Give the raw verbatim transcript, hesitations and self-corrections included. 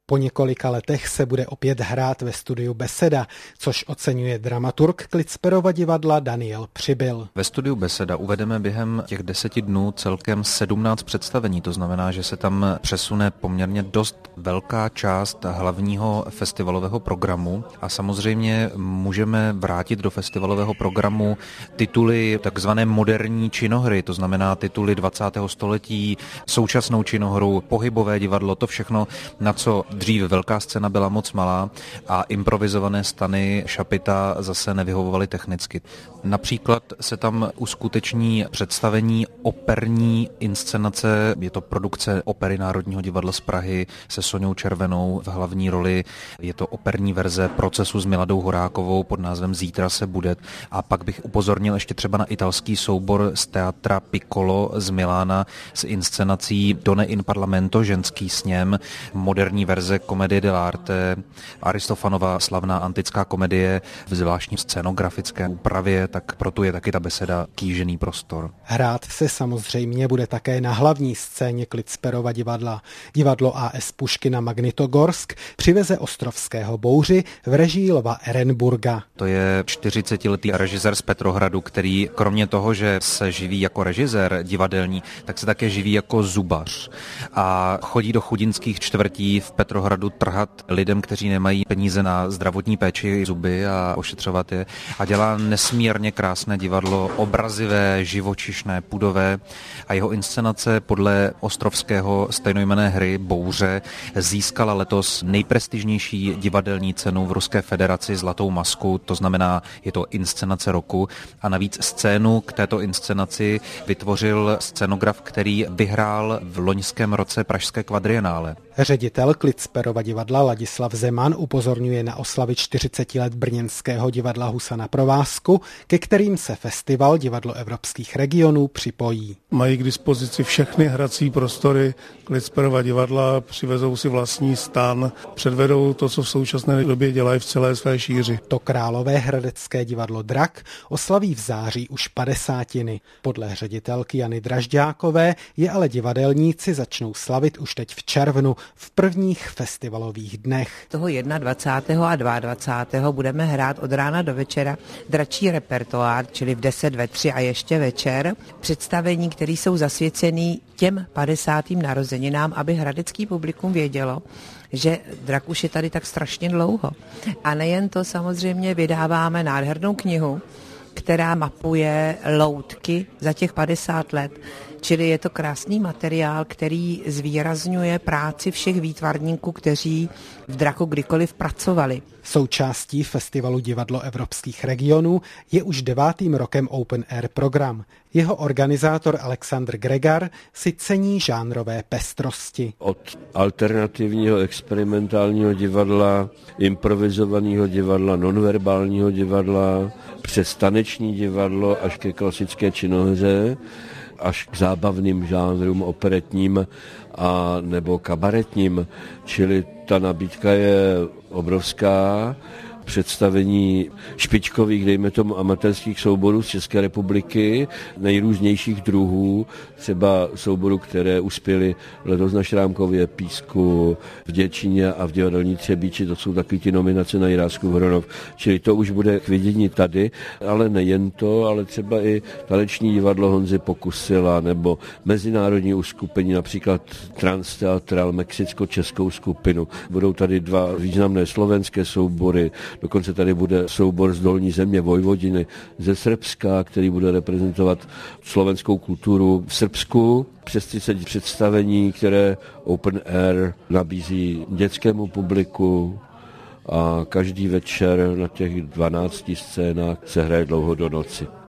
Po několika letech se bude opět hrát ve studiu Beseda, což oceňuje dramaturg Klicperova divadla Daniel Přibyl. Ve studiu Beseda uvedeme během těch deseti dnů celkem sedmnáct představení, to znamená, že se tam přesune poměrně dost velká část hlavního festivalového programu a samozřejmě můžeme vrátit do festivalového programu tituly takzvané moderní činohry, to znamená tituly dvacátého století, současnou činohru, pohybové divadlo, to všechno, na co dřív velká scéna byla moc malá a improvizované stany šapita zase nevyhovovaly technicky. Například se tam uskuteční představení operní inscenace, je to produkce Opery Národního divadla z Prahy se Soňou Červenou v hlavní roli, je to operní verze Procesu s Miladou Horákovou pod názvem Zítra se bude a pak bych upozornil ještě třeba na italský soubor z Teatra Piccolo z Milána s inscenací Donne in Parlamento, ženský sněm, moderní verze Comedie dell'arte, Aristofanova slavná antická komedie v zvláštní scénografické úpravě, tak proto je taky ta beseda kýžený prostor. Hrát se samozřejmě bude také na hlavní scéně Klicperova divadla. Divadlo A S Puškina Magnitogorsk přiveze Ostrovského bouři v režii Lva Ehrenburga. To je čtyřicetiletý režisér z Petrohradu, který kromě toho, že se živí jako režisér divadelní, tak se také živí jako zubař a chodí do chudinských čtvrtí v Petrohradu trhat lidem, kteří nemají peníze na zdravotní péči, zuby a ošetřovat je a dělá nesmírně krásné divadlo, obrazivé, živočišné, pudové a jeho inscenace podle ostrovského stejnojmenné hry Bouře získala letos nejprestižnější divadelní cenu v Ruské federaci Zlatou masku, to znamená, je to inscenace roku a navíc scénu k této inscenaci vytvořil scénograf, který vyhrál v loňském roce Pražské kvadrienále. Ředitel Klicperova divadla Ladislav Zeman upozorňuje na oslavy čtyřiceti let brněnského divadla Husa na provázku, ke kterým se festival Divadlo evropských regionů připojí. Mají k dispozici všechny hrací prostory Klicperova divadla, přivezou si vlastní stan, předvedou to, co v současné době dělají v celé své šíři. To králové hradecké divadlo Drak oslaví v září už padesátiny. Podle ředitelky Jany Dražďákové je ale divadelníci začnou slavit už teď v červnu, v prvních festivalových dnech. Toho dvacátého prvního a dvacátého druhého budeme hrát od rána do večera dračí repertoár, čili v deset ve tři a ještě večer. Představení, které jsou zasvěcený těm padesátým narozeninám, aby hradecký publikum vědělo, že Drak už je tady tak strašně dlouho. A nejen to, samozřejmě vydáváme nádhernou knihu, která mapuje loutky za těch padesát let. Čili je to krásný materiál, který zvýrazňuje práci všech výtvarníků, kteří v Draku kdykoliv pracovali. Součástí festivalu Divadlo evropských regionů je už devátým rokem Open Air program. Jeho organizátor Alexandr Gregar si cení žánrové pestrosti. Od alternativního experimentálního divadla, improvizovaného divadla, nonverbálního divadla, přes taneční divadlo až ke klasické činohře, až k zábavným žánrům operetním a nebo kabaretním, čili ta nabídka je obrovská. Představení špičkových, dejme tomu, amatérských souborů z České republiky, nejrůznějších druhů, třeba souborů, které uspěly letos na Šrámkově, Písku, v Děčíně a v Divadelní Třebíči, to jsou taky ty nominace na Jiráskův Hronov, čili to už bude k vidění tady, ale nejen to, ale třeba i taneční divadlo Honzy Pokusila, nebo mezinárodní uskupení, například Transteatral, mexicko-českou skupinu. Budou tady dva významné slovenské soubory, dokonce tady bude soubor z Dolní země Vojvodiny ze Srbska, který bude reprezentovat slovenskou kulturu v Srbsku. Přes třicet představení, které Open Air nabízí dětskému publiku a každý večer na těch dvanácti scénách se hraje dlouho do noci.